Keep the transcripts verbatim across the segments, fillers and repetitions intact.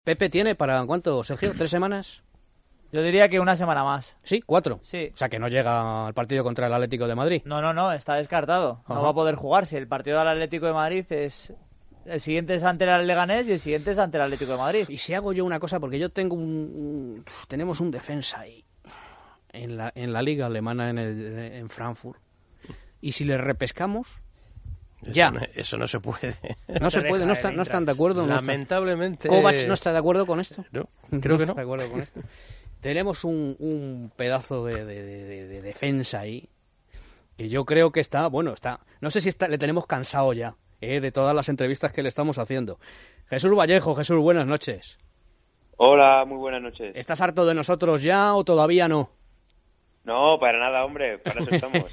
Pepe tiene para ¿cuánto, Sergio? ¿Tres semanas? Yo diría que una semana más. Sí, cuatro. Sí. O sea que no llega al partido contra el Atlético de Madrid. No, no, no, está descartado. No Ajá. va a poder jugar. Si el partido del Atlético de Madrid es... El siguiente es ante el Leganés y el siguiente es ante el Atlético de Madrid. Y si hago yo una cosa, porque yo tengo un... un tenemos un defensa ahí en la, en la liga alemana en, el, en Frankfurt. Y si le repescamos... Eso ya. No, eso no se puede. No se puede, no, está, no están de acuerdo. Lamentablemente... No está. ¿Kovac no está de acuerdo con esto? No, creo que no. Está de acuerdo con esto. Tenemos un, un pedazo de, de, de, de defensa ahí que yo creo que está, bueno, está, no sé si está, le tenemos cansado ya eh, de todas las entrevistas que le estamos haciendo. Jesús Vallejo, Jesús, buenas noches. Hola, muy buenas noches. ¿Estás harto de nosotros ya o todavía no? No, para nada, hombre, para eso estamos.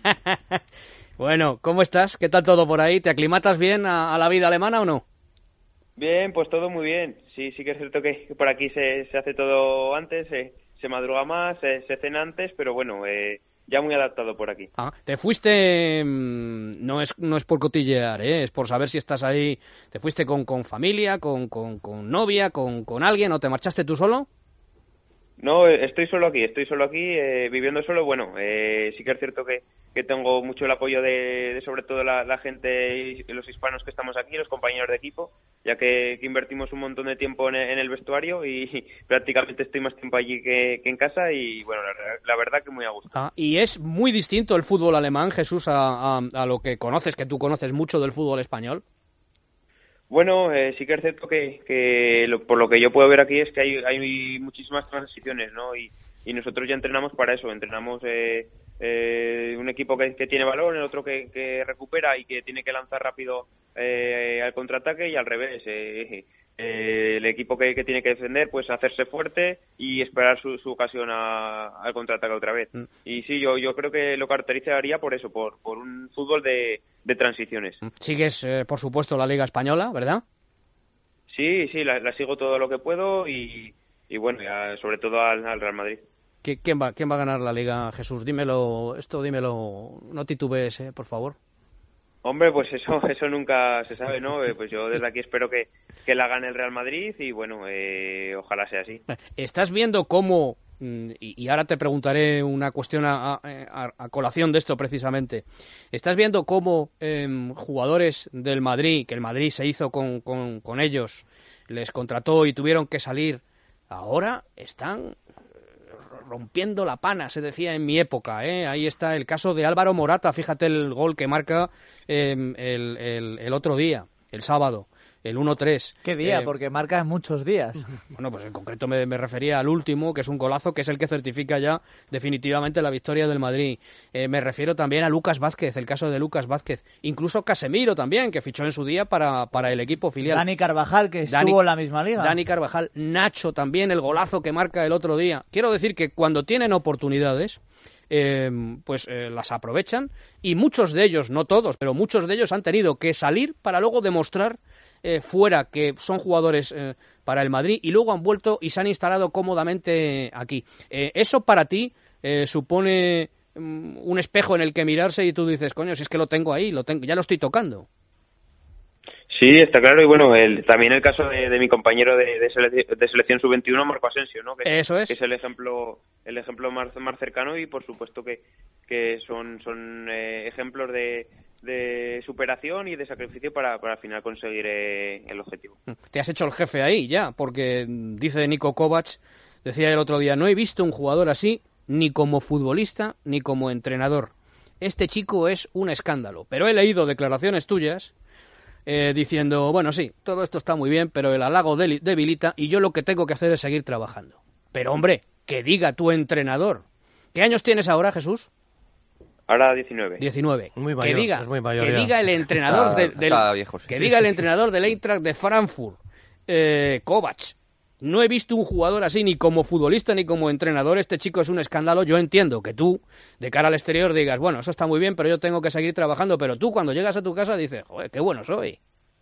Bueno, ¿cómo estás? ¿Qué tal todo por ahí? ¿Te aclimatas bien a, a la vida alemana o no? Bien, pues todo muy bien. Sí, sí que es cierto que por aquí se, se hace todo antes, se, se madruga más, se, se cena antes, pero bueno, eh, ya muy adaptado por aquí. Ah, te fuiste, no es no es por cotillear, ¿eh? Es por saber si estás ahí, ¿te fuiste con, con familia, con, con, con novia, con, con alguien o te marchaste tú solo? No, estoy solo aquí, estoy solo aquí, eh, viviendo solo. Bueno, eh, sí que es cierto que, que tengo mucho el apoyo de, de sobre todo la, la gente y los hispanos que estamos aquí, los compañeros de equipo, ya que, que invertimos un montón de tiempo en el, en el vestuario y prácticamente estoy más tiempo allí que, que en casa y bueno, la, la verdad que muy a gusto. Ah, y es muy distinto el fútbol alemán, Jesús, a, a, a lo que conoces, que tú conoces mucho del fútbol español. Bueno, eh, sí que es cierto que, que lo, por lo que yo puedo ver aquí es que hay, hay muchísimas transiciones, ¿no? Y, y nosotros ya entrenamos para eso, entrenamos eh, eh, un equipo que, que tiene balón, el otro que, que recupera y que tiene que lanzar rápido eh, al contraataque y al revés. Eh, eh, el equipo que, que tiene que defender, pues hacerse fuerte y esperar su, su ocasión a, al contraataque otra vez. Mm. Y sí, yo yo creo que lo caracterizaría por eso, por, por un fútbol de, de transiciones. Sigues, eh, por supuesto, la Liga Española, ¿verdad? Sí, sí, la, la sigo todo lo que puedo y, y bueno, ya, sobre todo al, al Real Madrid. ¿Quién va, ¿Quién va a ganar la Liga, Jesús? Dímelo, esto dímelo, no titubees, eh, por favor. Hombre, pues eso eso nunca se sabe, ¿no? Eh, pues yo desde aquí espero que, que la gane el Real Madrid y bueno, eh, ojalá sea así. ¿Estás viendo cómo, y, y ahora te preguntaré una cuestión a, a, a colación de esto precisamente, ¿estás viendo cómo eh, jugadores del Madrid, que el Madrid se hizo con, con, con ellos, les contrató y tuvieron que salir, ahora están rompiendo la pana, se decía en mi época, ¿eh? Ahí está el caso de Álvaro Morata, fíjate el gol que marca eh, el, el, el otro día, el sábado, el uno tres. ¿Qué día? Eh, Porque marca en muchos días. Bueno, pues en concreto me, me refería al último, que es un golazo, que es el que certifica ya definitivamente la victoria del Madrid. Eh, me refiero también a Lucas Vázquez, el caso de Lucas Vázquez. Incluso Casemiro también, que fichó en su día para, para el equipo filial. Dani Carvajal, que estuvo Dani, en la misma liga. Dani Carvajal, Nacho también, el golazo que marca el otro día. Quiero decir que cuando tienen oportunidades, eh, pues eh, las aprovechan y muchos de ellos, no todos, pero muchos de ellos han tenido que salir para luego demostrar Eh, fuera que son jugadores eh, para el Madrid y luego han vuelto y se han instalado cómodamente aquí. Eh, ¿Eso para ti eh, supone um, un espejo en el que mirarse y tú dices, coño, si es que lo tengo ahí, lo tengo, ya lo estoy tocando? Sí, está claro, y bueno, el, también el caso de, de mi compañero de, de, selección, de selección sub veintiuno, Marco Asensio, ¿no? Que, Eso es. Que es el ejemplo el ejemplo más, más cercano y por supuesto que, que son, son eh, ejemplos de, de superación y de sacrificio para, para al final conseguir eh, el objetivo. Te has hecho el jefe ahí ya, porque dice Niko Kovac, decía el otro día, no he visto un jugador así ni como futbolista ni como entrenador. Este chico es un escándalo, pero he leído declaraciones tuyas Eh, diciendo, bueno, sí, todo esto está muy bien, pero el halago debilita y yo lo que tengo que hacer es seguir trabajando. Pero, hombre, que diga tu entrenador. ¿Qué años tienes ahora, Jesús? Ahora diecinueve. diecinueve. Muy mayor, que diga, es muy mayor que ya. diga el entrenador Está, de, del, está viejo, sí, que sí, diga sí. el entrenador del Eintracht de Frankfurt, eh, Kovac. No he visto un jugador así ni como futbolista ni como entrenador. Este chico es un escándalo. Yo entiendo que tú, de cara al exterior, digas, bueno, eso está muy bien, pero yo tengo que seguir trabajando. Pero tú, cuando llegas a tu casa, dices, joder, qué bueno soy.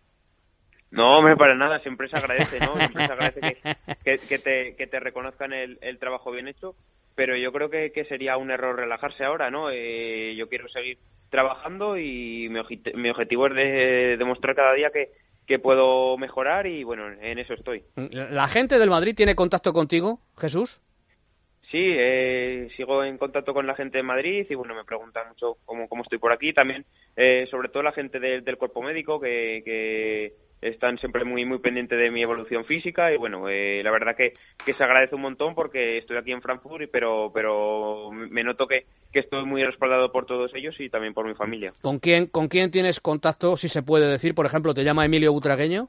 No, hombre, para nada, siempre se agradece, ¿no? Siempre se agradece que, que, que, te, que te reconozcan el, el trabajo bien hecho, pero yo creo que, que sería un error relajarse ahora, ¿no? Eh, yo quiero seguir trabajando y mi, mi objetivo es de demostrar cada día que que puedo mejorar y bueno, en eso estoy. ¿La gente del Madrid tiene contacto contigo, Jesús? Sí, eh, sigo en contacto con la gente de Madrid y bueno, me preguntan mucho cómo, cómo estoy por aquí. También, eh, sobre todo la gente de, del cuerpo médico que, que están siempre muy muy pendientes de mi evolución física y bueno, eh, la verdad que, que se agradece un montón porque estoy aquí en Frankfurt, y, pero pero me noto que, que estoy muy respaldado por todos ellos y también por mi familia. ¿Con quién, con quién tienes contacto, si se puede decir? Por ejemplo, ¿te llama Emilio Butragueño?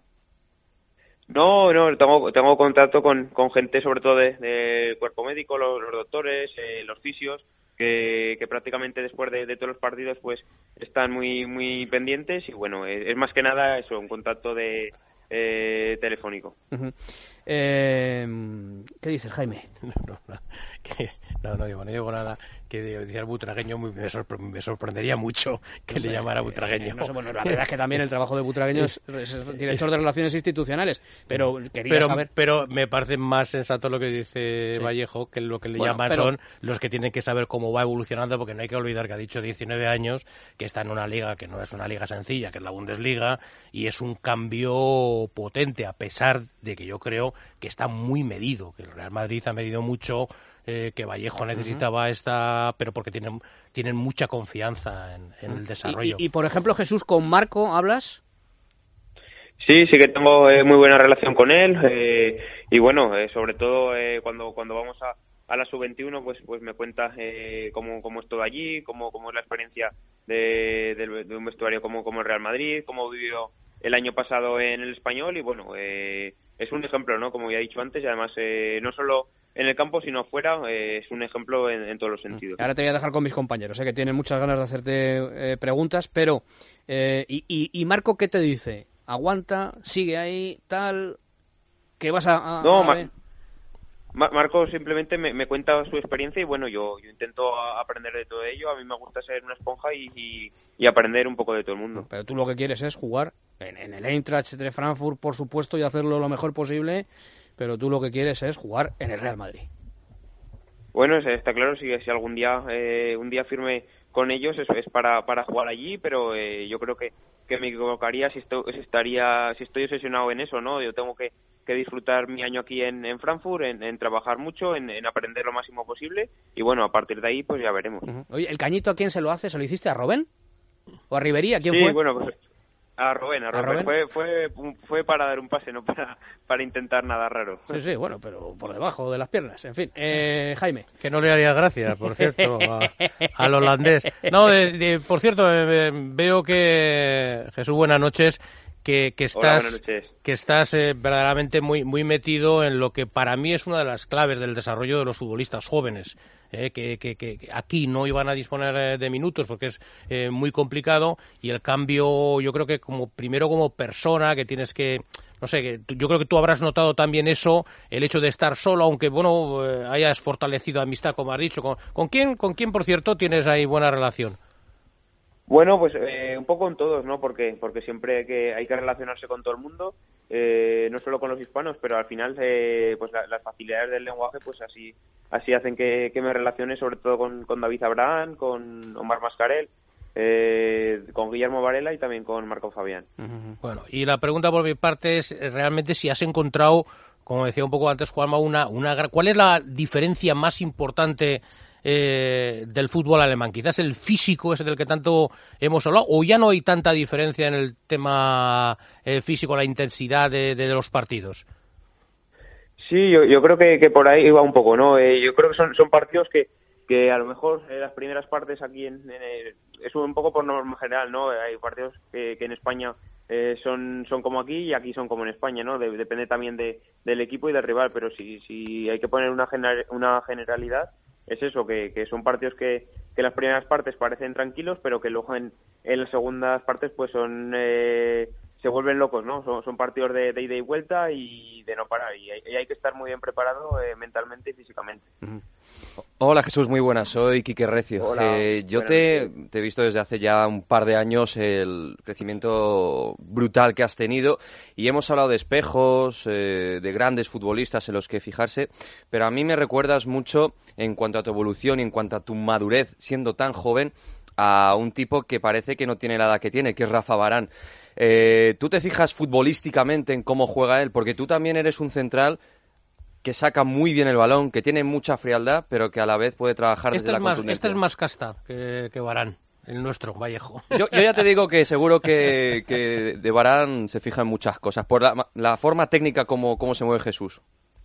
No, no, tengo, tengo contacto con, con gente sobre todo del de cuerpo médico, los, los doctores, eh, los fisios, que, que prácticamente después de, de todos los partidos pues están muy muy pendientes y bueno, es, es más que nada eso, un contacto de eh, telefónico. Uh-huh. Eh, ¿Qué dices, Jaime? No, no, no, que, no, no digo, no digo nada. Que decir Butragueño muy, me, sorpre, me sorprendería mucho que no sé, le llamara Butragueño. Eh, no sé, bueno, la verdad es que también el trabajo de Butragueño es, es director de Relaciones Institucionales, pero quería pero, saber... Pero me parece más sensato lo que dice sí. Vallejo, que lo que le bueno, llaman pero... son los que tienen que saber cómo va evolucionando, porque no hay que olvidar que ha dicho diecinueve años, que está en una liga que no es una liga sencilla, que es la Bundesliga, y es un cambio potente, a pesar de que yo creo que está muy medido, que el Real Madrid ha medido mucho... Eh, que Vallejo necesitaba uh-huh. esta, pero porque tienen tienen mucha confianza en, en uh-huh. el desarrollo. Y, y, y, por ejemplo, Jesús, ¿con Marco hablas? Sí, sí que tengo eh, muy buena relación con él eh, y bueno, eh, sobre todo eh, cuando cuando vamos a, a la sub veintiuno, pues pues me cuenta eh, cómo, cómo es todo allí, cómo, cómo es la experiencia de, de, de un vestuario como, como el Real Madrid, cómo vivió el año pasado en el Español y bueno, eh, es un ejemplo, ¿no? Como ya he dicho antes, y además eh, no solo en el campo, sino fuera, eh, es un ejemplo en, en todos los sentidos. Ahora te voy a dejar con mis compañeros, eh, que tienen muchas ganas de hacerte eh, preguntas, pero eh, y, y, ¿y Marco qué te dice? ¿Aguanta? ¿Sigue ahí? ¿Tal? ¿Qué vas a...? a no, a ver? Ma- Marco simplemente me, me cuenta su experiencia y bueno, yo, yo intento aprender de todo ello. A mí me gusta ser una esponja y, y, y aprender un poco de todo el mundo. Pero tú lo que quieres es jugar en, en el Eintracht de Frankfurt, por supuesto, y hacerlo lo mejor posible, pero tú lo que quieres es jugar en el Real Madrid. Bueno, está claro, si, si algún día eh, un día firme con ellos es, es para, para jugar allí, pero eh, yo creo que, que me equivocaría si, esto, si estaría si estoy obsesionado en eso, ¿no? Yo tengo que, que disfrutar mi año aquí en, en Frankfurt, en, en trabajar mucho, en, en aprender lo máximo posible y bueno, a partir de ahí pues ya veremos. Uh-huh. Oye, ¿el cañito a quién se lo hace? ¿Se lo hiciste a Robben? ¿O a Ribery? ¿A quién sí, fue? Sí, bueno, pues a Robben, a Robben. Fue, fue, fue para dar un pase, no para, para intentar nada raro. Sí, sí, bueno, pero por debajo de las piernas, en fin. Eh, Jaime. Que no le haría gracia, por cierto, a, al holandés. No, de, de, por cierto, eh, veo que, Jesús, buenas noches, que, que estás, Hola, buenas noches. que estás eh, verdaderamente muy, muy metido en lo que para mí es una de las claves del desarrollo de los futbolistas jóvenes. Eh, que, que, que aquí no iban a disponer de minutos porque es eh, muy complicado y el cambio yo creo que como primero como persona que tienes que no sé que yo creo que tú habrás notado también eso, el hecho de estar solo, aunque bueno eh, hayas fortalecido amistad como has dicho. ¿Con, con quién con quién por cierto tienes ahí buena relación? Bueno, pues eh, un poco en todos, ¿no? Porque porque siempre hay que, hay que relacionarse con todo el mundo, eh, no solo con los hispanos, pero al final eh, pues la, las facilidades del lenguaje pues así así hacen que, que me relacione sobre todo con, con David Abraham, con Omar Mascarell, eh, con Guillermo Varela y también con Marco Fabián. Uh-huh. Bueno, y la pregunta por mi parte es realmente si has encontrado, como decía un poco antes Juanma, una, una ¿cuál es la diferencia más importante Eh, del fútbol alemán? Quizás el físico es del que tanto hemos hablado, o ya no hay tanta diferencia en el tema eh, físico, la intensidad de, de, de los partidos. Sí, yo, yo creo que, que por ahí va un poco, ¿no? Eh, yo creo que son, son partidos que, que a lo mejor en las primeras partes aquí en, en el, es un poco por norma general, ¿no? Hay partidos que, que en España eh, son son como aquí y aquí son como en España, ¿no? De, depende también de, del equipo y del rival, pero si, si hay que poner una, gener, una generalidad, es eso, que, que son partidos que, que en las primeras partes parecen tranquilos, pero que luego en, en las segundas partes pues son eh, se vuelven locos, ¿no? Son, son partidos de, de ida y vuelta y de no parar, y hay, y hay que estar muy bien preparado eh, mentalmente y físicamente. Uh-huh. Hola Jesús, muy buenas, soy Quique Recio. Hola, eh, yo te, te he visto desde hace ya un par de años el crecimiento brutal que has tenido y hemos hablado de espejos, eh, de grandes futbolistas en los que fijarse, pero a mí me recuerdas mucho en cuanto a tu evolución y en cuanto a tu madurez siendo tan joven a un tipo que parece que no tiene la edad que tiene, que es Rafa Varane. Eh, ¿Tú te fijas futbolísticamente en cómo juega él? Porque tú también eres un central que saca muy bien el balón, que tiene mucha frialdad, pero que a la vez puede trabajar Este desde la es más, contundencia. este es más casta que, que Varane, el nuestro, Vallejo. Yo, yo ya te digo que seguro que, que de Varane se fija en muchas cosas, por la, la forma técnica como, como se mueve Jesús.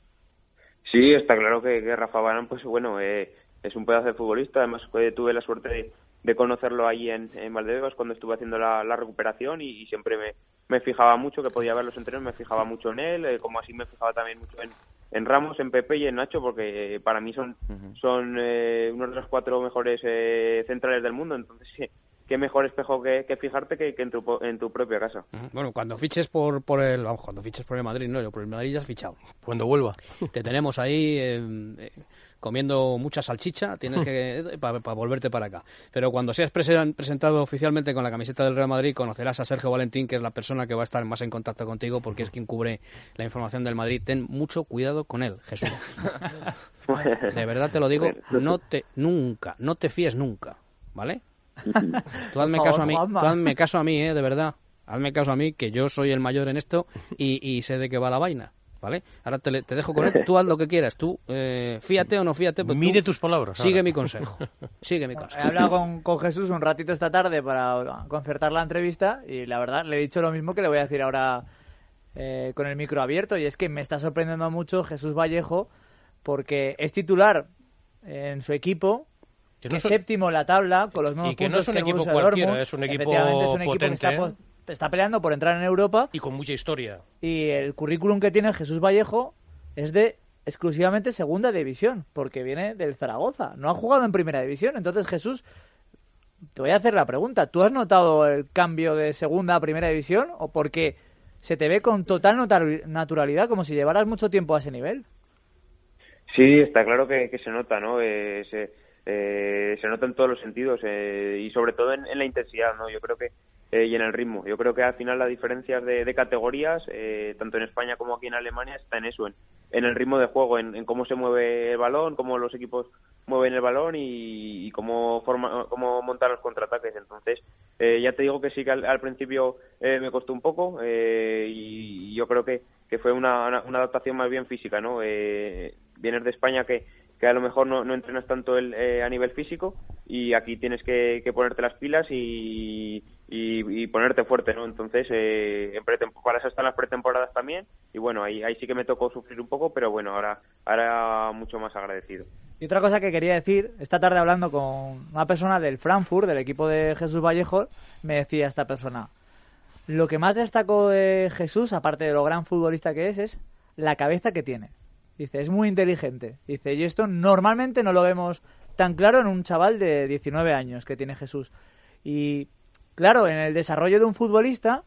Sí, está claro que, que Rafa Varane, pues bueno, eh, es un pedazo de futbolista. Además, eh, tuve la suerte de, de conocerlo ahí en, en Valdebebas cuando estuve haciendo la, la recuperación y, y siempre me, me fijaba mucho, que podía ver los entrenos, me fijaba mucho en él, eh, como así me fijaba también mucho en, en Ramos, en Pepe y en Nacho, porque eh, para mí son, uh-huh. son eh, uno de los cuatro mejores eh, centrales del mundo. Entonces, sí, qué mejor espejo que, que fijarte que, que en, tu, en tu propia casa. Bueno, cuando fiches por, por el vamos, cuando fiches por el Madrid, no, yo por el Madrid ya has fichado. Cuando vuelva. Te tenemos ahí eh, eh, comiendo mucha salchicha, tienes que para pa volverte para acá. Pero cuando seas presen, presentado oficialmente con la camiseta del Real Madrid, conocerás a Sergio Valentín, que es la persona que va a estar más en contacto contigo, porque es quien cubre la información del Madrid. Ten mucho cuidado con él, Jesús. De verdad te lo digo, no te nunca, no te fíes nunca, ¿vale? Tú hazme caso a mí, tú hazme caso a mí, eh, de verdad. Hazme caso a mí, que yo soy el mayor en esto y, y sé de qué va la vaina, ¿vale? Ahora te, te dejo con él, tú haz lo que quieras, tú eh, fíate o no fíate. Pues mide tus palabras. Sigue ahora. mi consejo, sigue mi consejo. He hablado con, con Jesús un ratito esta tarde para concertar la entrevista y la verdad le he dicho lo mismo que le voy a decir ahora eh, con el micro abierto, y es que me está sorprendiendo mucho Jesús Vallejo porque es titular en su equipo. Que, que no son... séptimo en la tabla, con los mismos y que puntos no es un que equipo Borussia cualquiera, Dortmund. es un equipo Efectivamente, es un equipo potente, que está, ¿eh? está peleando por entrar en Europa. Y con mucha historia. Y el currículum que tiene Jesús Vallejo es de exclusivamente segunda división, porque viene del Zaragoza. No ha jugado en primera división. Entonces, Jesús, te voy a hacer la pregunta. ¿Tú has notado el cambio de segunda a primera división o porque se te ve con total naturalidad, como si llevaras mucho tiempo a ese nivel? Sí, está claro que, que se nota, ¿no? Eh, se... Eh, se nota en todos los sentidos eh, y sobre todo en, en la intensidad, ¿no? Yo creo que eh, y en el ritmo. Yo creo que al final la diferencia de, de categorías, eh, tanto en España como aquí en Alemania, está en eso, en, en el ritmo de juego, en, en cómo se mueve el balón, cómo los equipos mueven el balón y, y cómo forma, cómo montar los contraataques. Entonces, eh, ya te digo que sí que al, al principio eh, me costó un poco eh, y, y yo creo que, que fue una, una, una adaptación más bien física, ¿no? Eh, vienes de España que que a lo mejor no, no entrenas tanto el, eh, a nivel físico y aquí tienes que, que ponerte las pilas y, y, y ponerte fuerte, ¿no? Entonces, eh, en para eso están las pretemporadas también y bueno, ahí, ahí sí que me tocó sufrir un poco, pero bueno, ahora, ahora mucho más agradecido. Y otra cosa que quería decir, esta tarde hablando con una persona del Frankfurt, del equipo de Jesús Vallejo, me decía esta persona, lo que más destacó de Jesús, aparte de lo gran futbolista que es, es la cabeza que tiene. Dice, es muy inteligente. Dice, y esto normalmente no lo vemos tan claro en un chaval de diecinueve años que tiene Jesús. Y claro, en el desarrollo de un futbolista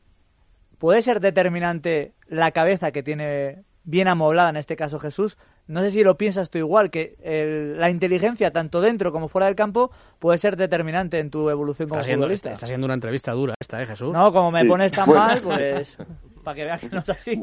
puede ser determinante la cabeza que tiene bien amoblada, en este caso Jesús. No sé si lo piensas tú igual, que el, la inteligencia, tanto dentro como fuera del campo, puede ser determinante en tu evolución como está siendo, futbolista. Está siendo una entrevista dura esta, ¿eh, Jesús? No, como me sí. pones tan mal, pues para que veas que no es así.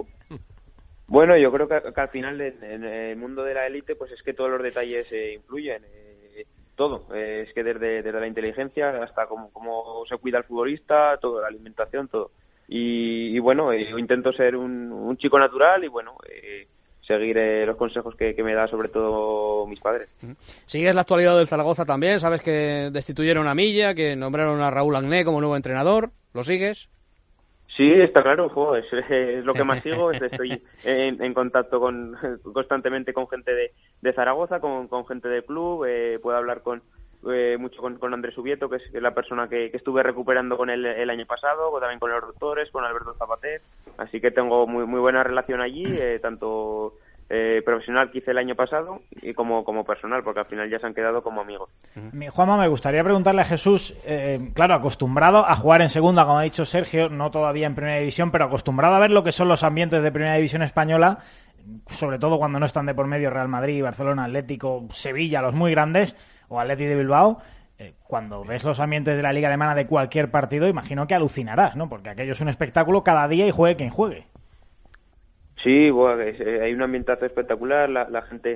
Bueno, yo creo que, que al final en, en el mundo de la élite pues es que todos los detalles eh, influyen, eh, todo, eh, es que desde, desde la inteligencia hasta cómo, cómo se cuida el futbolista, todo, la alimentación, todo. Y, y bueno, eh, yo intento ser un, un chico natural y bueno, eh, seguir eh, los consejos que, que me da sobre todo mis padres. ¿Sigues la actualidad del Zaragoza también? ¿Sabes que destituyeron a Milla, que nombraron a Raúl Agné como nuevo entrenador? ¿Lo sigues? Sí, está claro, jo, es, es lo que más sigo, es, estoy en, en contacto con constantemente con gente de, de Zaragoza, con, con gente del club, eh, puedo hablar con eh, mucho con, con Andrés Ubieto, que es la persona que, que estuve recuperando con él el año pasado, también con los doctores, con Alberto Zapater, así que tengo muy muy buena relación allí, eh, tanto eh, profesional que hice el año pasado y como, como personal, porque al final ya se han quedado como amigos. Mi Juanma, me gustaría preguntarle a Jesús, eh, claro, acostumbrado a jugar en segunda, como ha dicho Sergio, no todavía en primera división, pero acostumbrado a ver lo que son los ambientes de primera división española, sobre todo cuando no están de por medio Real Madrid, Barcelona, Atlético, Sevilla, los muy grandes, o Atleti de Bilbao. Eh, cuando ves los ambientes de la Liga Alemana de cualquier partido, imagino que alucinarás, ¿no? Porque aquello es un espectáculo cada día y juegue quien juegue. Sí, bueno, es, eh, hay un ambientazo espectacular, la, la gente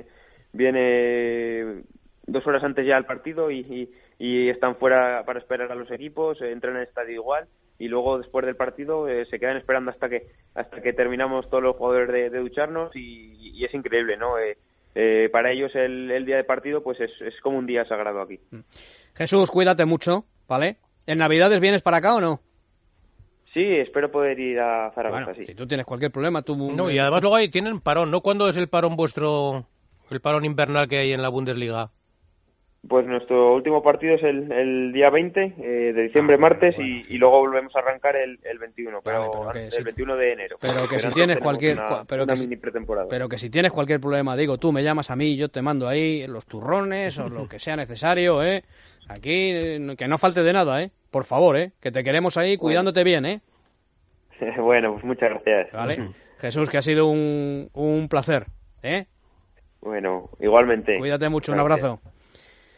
viene dos horas antes ya al partido y, y, y están fuera para esperar a los equipos, eh, entran en el estadio igual y luego después del partido eh, se quedan esperando hasta que hasta que terminamos todos los jugadores de, de ducharnos y, y es increíble, ¿no? Eh, eh, para ellos el, el día de partido pues es, es como un día sagrado aquí. Jesús, cuídate mucho, ¿vale? ¿En Navidades vienes para acá o no? Sí, espero poder ir a Zaragoza, Bueno, sí. si tú tienes cualquier problema, tú... No, y además luego ahí tienen parón, ¿no? ¿Cuándo es el parón vuestro, el parón invernal que hay en la Bundesliga? Pues nuestro último partido es el, el día veinte eh, de diciembre, Ah, martes, bueno, y, sí. y luego volvemos a arrancar el, el veintiuno, Vale, pero, pero que el si- veintiuno de enero. pero que Pero si antes tienes tenemos cualquier- una, pero una que si- mini pretemporada. Pero que si tienes cualquier problema, digo, tú me llamas a mí y yo te mando ahí los turrones o lo que sea necesario, ¿eh? Aquí, eh, que no falte de nada, ¿eh? Por favor, ¿eh? Que te queremos ahí cuidándote bien, ¿eh? Bueno, pues muchas gracias. ¿Vale? Jesús, que ha sido un, un placer, ¿eh? Bueno, igualmente. Cuídate mucho, un Muchas gracias. abrazo.